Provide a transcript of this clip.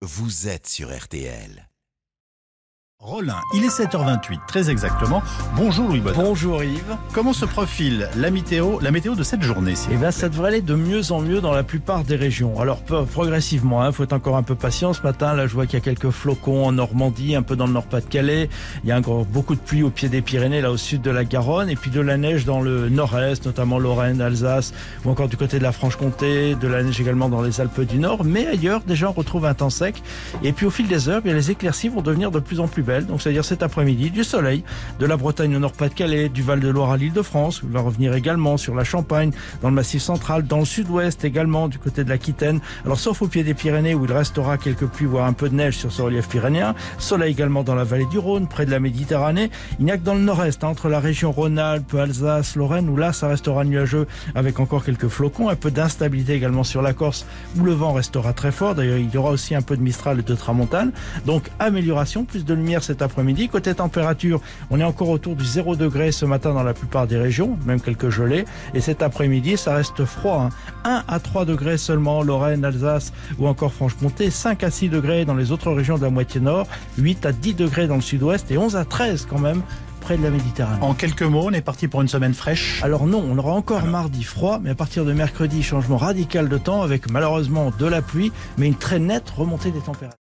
vous êtes sur RTL. Rollin, il est 7h28, très exactement. Bonjour Louis Bodin. Bonjour Yves. Comment se profile la météo de cette journée? Ça devrait aller de mieux en mieux dans la plupart des régions. Alors progressivement, faut être encore un peu patient. Ce matin, là, je vois qu'il y a quelques flocons en Normandie, un peu dans le Nord-Pas-de-Calais. Il y a encore beaucoup de pluie au pied des Pyrénées, là au sud de la Garonne, et puis de la neige dans le nord-est, notamment Lorraine, Alsace, ou encore du côté de la Franche-Comté, de la neige également dans les Alpes du Nord. Mais ailleurs, déjà, on retrouve un temps sec. Et puis au fil des heures, les éclaircies vont devenir de plus en plus belle. Donc c'est-à-dire cet après-midi, du soleil, de la Bretagne au Nord-Pas-de-Calais, du Val-de-Loire à l'Île-de-France. Il va revenir également sur la Champagne, dans le Massif central, dans le sud-ouest également, du côté de l'Aquitaine. Alors sauf au pied des Pyrénées où il restera quelques pluies, voire un peu de neige sur ce relief pyrénéen. Soleil également dans la vallée du Rhône, près de la Méditerranée. Il n'y a que dans le nord-est, entre la région Rhône-Alpes, Alsace, Lorraine, où là ça restera nuageux avec encore quelques flocons. Un peu d'instabilité également sur la Corse, où le vent restera très fort. D'ailleurs, il y aura aussi un peu de Mistral et de Tramontane. Donc amélioration, plus de lumière cet après-midi. Côté température, on est encore autour du 0 degré ce matin dans la plupart des régions, même quelques gelées. Et cet après-midi, ça reste froid. 1 à 3 degrés seulement, Lorraine, Alsace ou encore Franche-Comté. 5 à 6 degrés dans les autres régions de la moitié nord. 8 à 10 degrés dans le sud-ouest et 11 à 13 quand même près de la Méditerranée. En quelques mots, on est parti pour une semaine fraîche? Alors non, on aura encore mardi froid, mais à partir de mercredi, changement radical de temps avec malheureusement de la pluie, mais une très nette remontée des températures.